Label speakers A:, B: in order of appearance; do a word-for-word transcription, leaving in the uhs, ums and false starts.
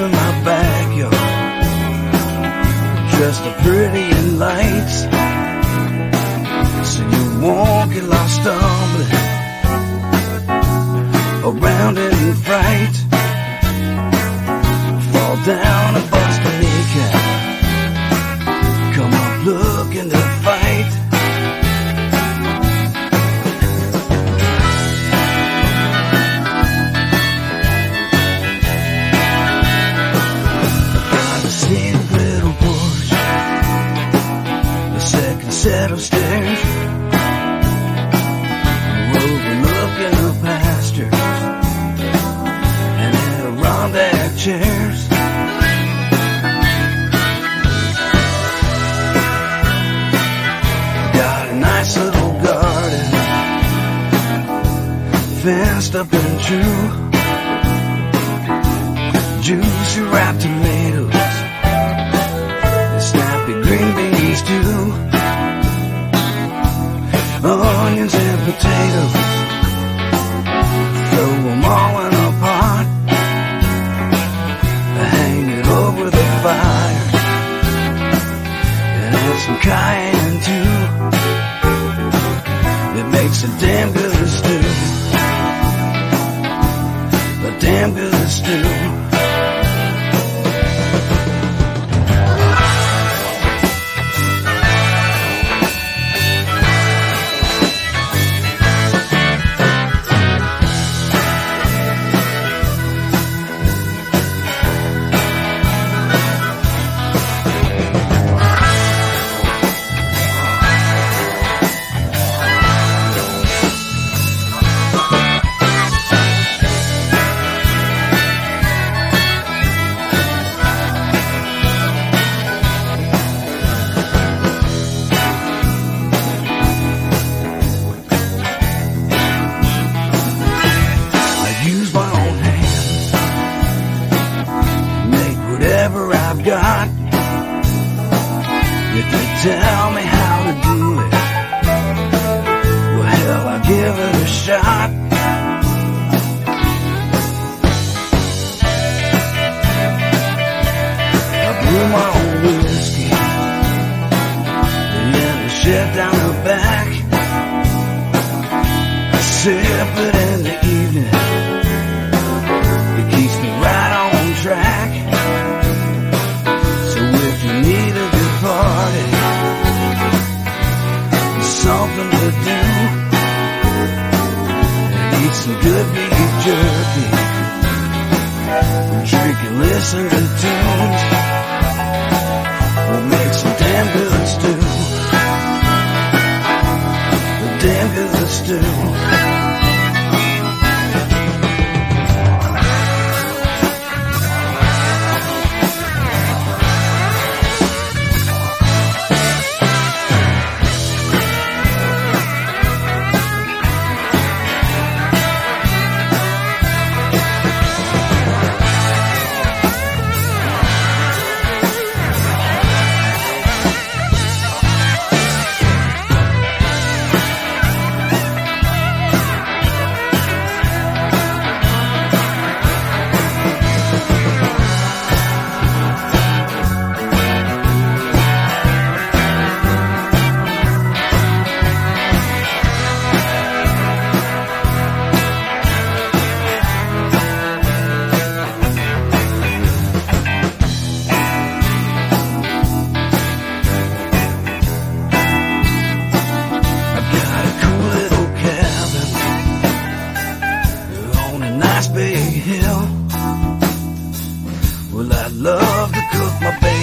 A: in my backyard, dressed up pretty in lights, so you won't get lost stumbling around in fright, fall down and bust a kneecap, come up looking to fight. Set of stairs overlooking the pastures and Adirondack chairs. Got a nice little garden, fenced up and true, juicy ripe tomatoes and snappy green beans too. Onions and potatoes, throw them all in a pot, hang it over the fire, and add some cayenne too. It makes a damn good stew, a damn good stew. Whatever I've got, if you tell me how to do it, well hell, I'll give it a shot. I brew my own whiskey, and then I shed down the back. I sip it in the evening, it keeps me right on track. Something to do, and eat some good beef jerky, drink and listen to tunes, we'll make some damn good stew, a damn good stew. Big hill. Well, I love to cook my bacon.